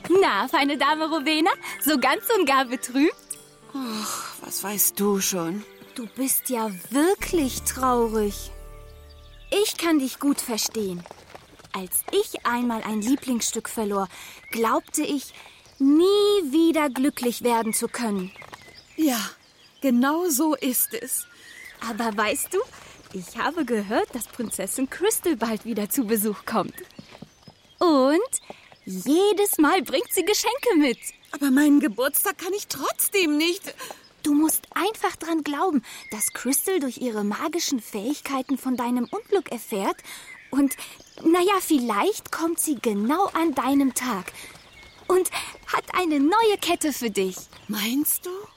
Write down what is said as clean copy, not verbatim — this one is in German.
Na, feine Dame Rowena, so ganz und gar betrübt? Ach, was weißt du schon? Du bist ja wirklich traurig. Ich kann dich gut verstehen. Als ich einmal ein Lieblingsstück verlor, glaubte ich, nie wieder glücklich werden zu können. Ja, genau so ist es. Aber weißt du, ich habe gehört, dass Prinzessin Crystal bald wieder zu Besuch kommt. Und jedes Mal bringt sie Geschenke mit. Aber meinen Geburtstag kann ich trotzdem nicht. Du musst einfach dran glauben, dass Crystal durch ihre magischen Fähigkeiten von deinem Unglück erfährt. Und, vielleicht kommt sie genau an deinem Tag und hat eine neue Kette für dich. Meinst du?